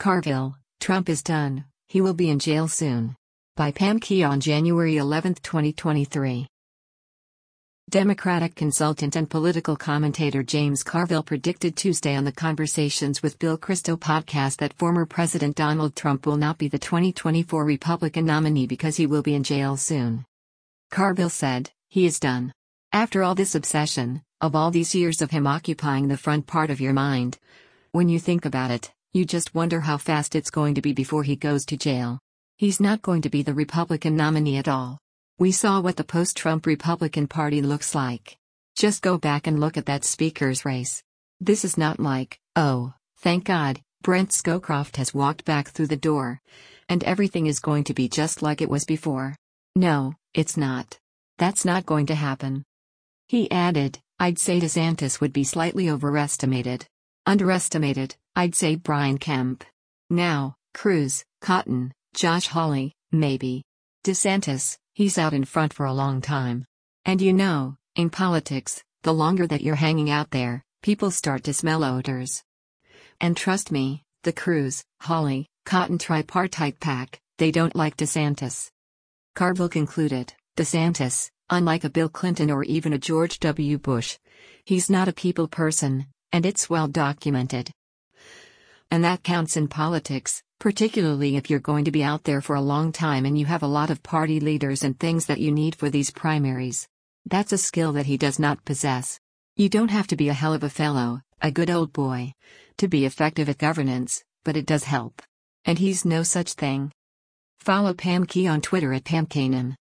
Carville, Trump is done, he will be in jail soon. By Pam Key on January 11, 2023. Democratic consultant and political commentator James Carville predicted Tuesday on the Conversations with Bill Kristol podcast that former President Donald Trump will not be the 2024 Republican nominee because he will be in jail soon. Carville said, "He is done. After all this obsession, of all these years of him occupying the front part of your mind, when you think about it, you just wonder how fast it's going to be before he goes to jail. He's not going to be the Republican nominee at all. We saw what the post-Trump Republican Party looks like. Just go back and look at that speaker's race. This is not like, oh, thank God, Brent Scowcroft has walked back through the door, and everything is going to be just like it was before. No, it's not. That's not going to happen." He added, "I'd say DeSantis would be slightly overestimated. Underestimated, I'd say Brian Kemp. Now, Cruz, Cotton, Josh Hawley, maybe. DeSantis, he's out in front for a long time. And you know, in politics, the longer that you're hanging out there, people start to smell odors. And trust me, the Cruz, Hawley, Cotton tripartite pack, they don't like DeSantis." Carville concluded, "DeSantis, unlike a Bill Clinton or even a George W. Bush, he's not a people person, and it's well documented. And that counts in politics, particularly if you're going to be out there for a long time and you have a lot of party leaders and things that you need for these primaries. That's a skill that he does not possess. You don't have to be a hell of a fellow, a good old boy, to be effective at governance, but it does help. And he's no such thing." Follow Pam Key on Twitter at PamKanan.